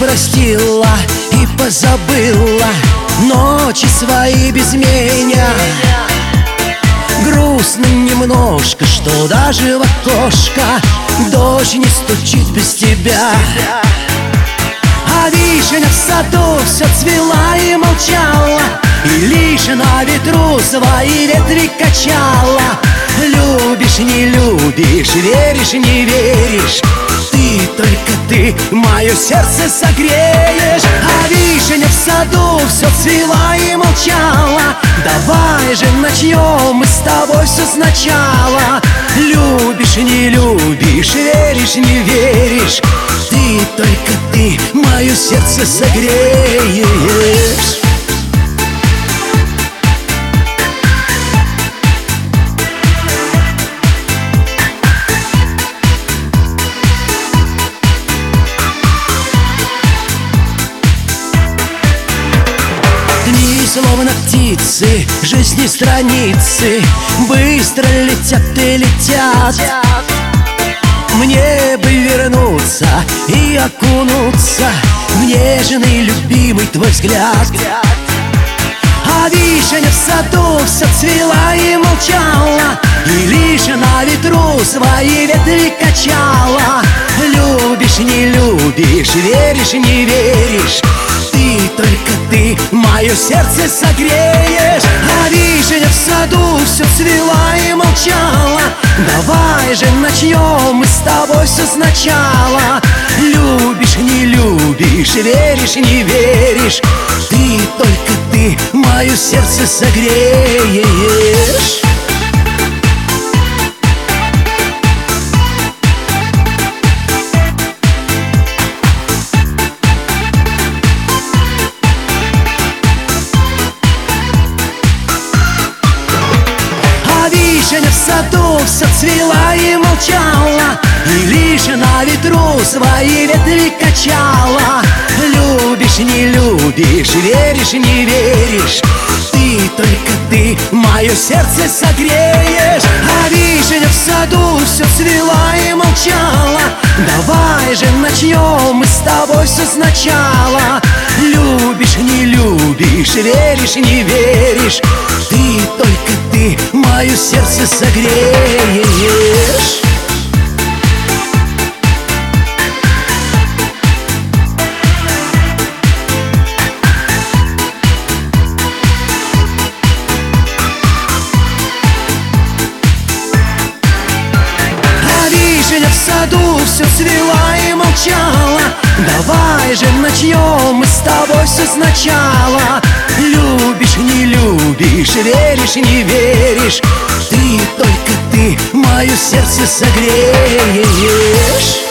простила и позабыла ночи свои без меня. Грустно немножко, что даже в окошко дождь не стучит без тебя. А вишня в саду все цвела и молчала, и лишь на ветру свои ветви качала. Любишь, не любишь, веришь, не веришь, ты, только ты, мое сердце согреешь. А вишня в саду все цвела и молчала, давай же начнем мы с тобой все сначала. Любишь, не любишь, веришь, не веришь, ты, только ты, мое сердце согреешь. Словно птицы, жизни страницы быстро летят и летят. Мне бы вернуться и окунуться в нежный, любимый твой взгляд. А вишня в саду все цвела и молчала, и лишь на ветру свои ветви качала. Любишь, не любишь, веришь, не веришь, ты, только ты, мое сердце согреешь. А вишня в саду все цвела и молчала, давай же начнем мы с тобой все сначала. Любишь, не любишь, веришь, не веришь, ты, только ты, мое сердце согреешь. Вишня в саду все цвела и молчала, и лишь на ветру свои ветви качала. Любишь, не любишь, веришь, не веришь, ты, только ты, мое сердце согреешь. А вишня в саду все цвела и молчала, давай же начнем мы с тобой все сначала. Любишь, не любишь, веришь, не веришь, ты, только ты, мое сердце согреешь. А вишня в саду все цвела и молчала, давай же начнем мы с тобой все сначала. Любишь, не любишь, веришь, не веришь, ты, только ты, мое сердце согреешь.